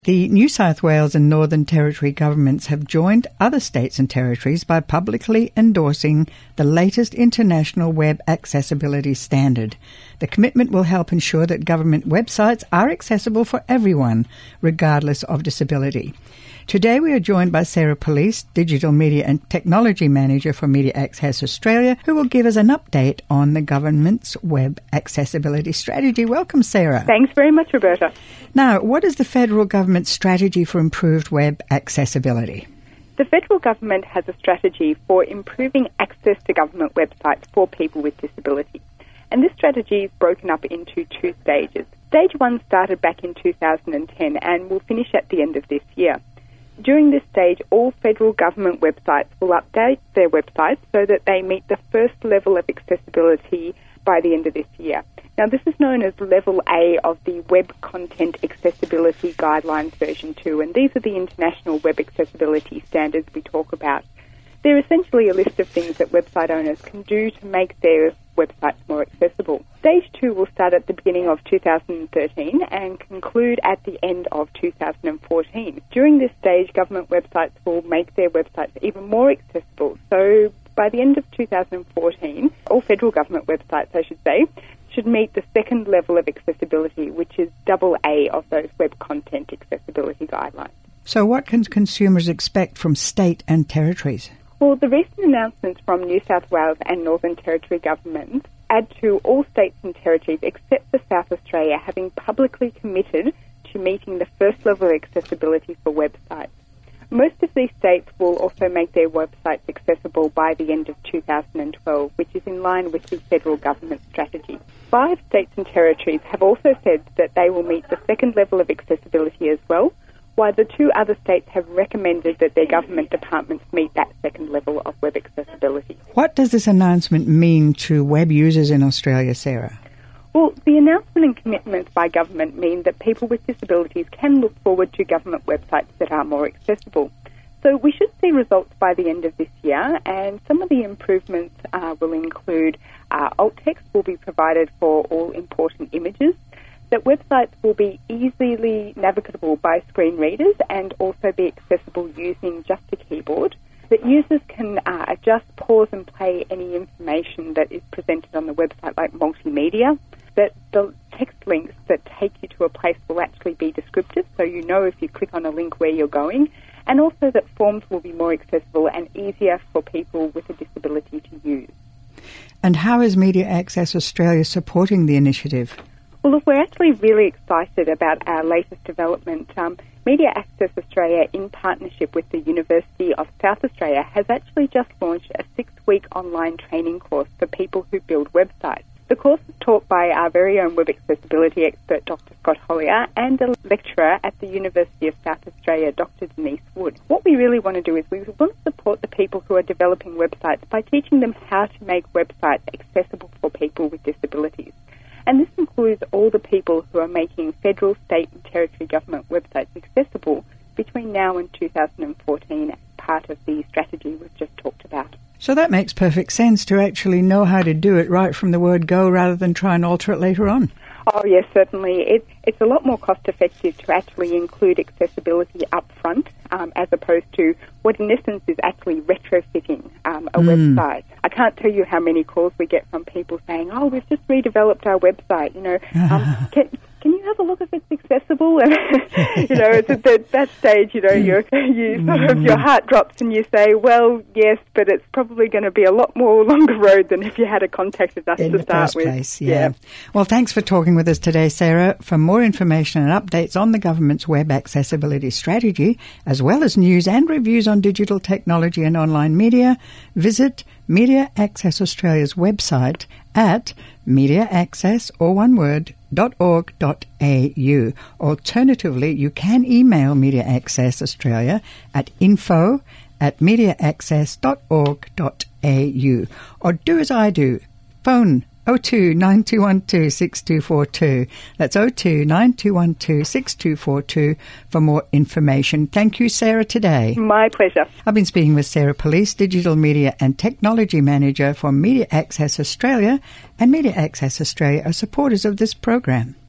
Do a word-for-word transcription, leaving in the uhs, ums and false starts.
The New South Wales and Northern Territory governments have joined other states and territories by publicly endorsing the latest international web accessibility standard. The commitment will help ensure that government websites are accessible for everyone, regardless of disability. Today we are joined by Sarah Police, Digital Media and Technology Manager for Media Access Australia, who will give us an update on the government's web accessibility strategy. Welcome, Sarah. Thanks very much, Roberta. Now, what is the federal government's strategy for improved web accessibility? The federal government has a strategy for improving access to government websites for people with disabilities. And this strategy is broken up into two stages. Stage one started back in two thousand ten and will finish at the end of this year. During this stage, all federal government websites will update their websites so that they meet the first level of accessibility by the end of this year. Now, this is known as Level A of the Web Content Accessibility Guidelines version two, and these are the international web accessibility standards we talk about. They're essentially a list of things that website owners can do to make their websites more accessible. Stage two will start at the beginning of two thousand thirteen and conclude at the end of two thousand fourteen. During this stage, government websites will make their websites even more accessible. So by the end of two thousand fourteen, all federal government websites, I should say, should meet the second level of accessibility, which is double A of those web content accessibility guidelines. So what can consumers expect from state and territories? Well, the recent announcements from New South Wales and Northern Territory governments add to all states and territories except for South Australia having publicly committed to meeting the first level of accessibility for websites. Most of these states will also make their websites accessible by the end of two thousand twelve, which is in line with the federal government strategy. Five states and territories have also said that they will meet the second level of accessibility as well, while the two other states have recommended that their government departments meet that second level of web accessibility. What does this announcement mean to web users in Australia, Sarah? Well, the announcement and commitments by government mean that people with disabilities can look forward to government websites that are more accessible. So we should see results by the end of this year, and some of the improvements uh, will include uh, alt text will be provided for all important images, that websites will be easily navigable by screen readers and also be accessible using just a keyboard, that users can uh, adjust, pause and play any information that is presented on the website like multimedia, that the text links that take you to a place will actually be descriptive, so you know if you click on a link where you're going, and also that forms will be more accessible and easier for people with a disability to use. And how is Media Access Australia supporting the initiative? Well, look, we're actually really excited about our latest development. Um, Media Access Australia, in partnership with the University of South Australia, has actually just launched a six-week online training course for people who build websites. The course is taught by our very own web accessibility expert, Doctor Scott Hollier, and a lecturer at the University of South Australia, Doctor Denise Wood. What we really want to do is we want to support the people who are developing websites by teaching them how to make websites accessible for people with disabilities. And this includes all the people who are making federal, state and territory government websites accessible between now and two thousand fourteen as part of the strategy we've just talked about. So that makes perfect sense to actually know how to do it right from the word go rather than try and alter it later on. Oh, yes, certainly. It, it's a lot more cost-effective to actually include accessibility up front um, as opposed to what in essence is actually retrofitting um, a mm. website. I can't tell you how many calls we get from people saying, oh, we've just redeveloped our website, you know, um, can, can you have a look if it's accessible? And, you know, it's at the, that stage, you know, you're, you sort of, your heart drops and you say, well, yes, but it's probably going to be a lot more longer road than if you had contacted us in to the start first with. Place, yeah. yeah. Well, thanks for talking with us today, Sarah. For more information and updates on the government's web accessibility strategy, as well as news and reviews on digital technology and online media, visit Media Access Australia's website at mediaaccess, or one word, .org.au. Alternatively, you can email Media Access Australia at info at mediaaccess.org.au. Or do as I do, phone oh two nine two one two six two four two. That's oh two nine two one two six two four two for more information. Thank you, Sarah, today. My pleasure. I've been speaking with Sarah Police, Digital Media and Technology Manager for Media Access Australia, and Media Access Australia are supporters of this program.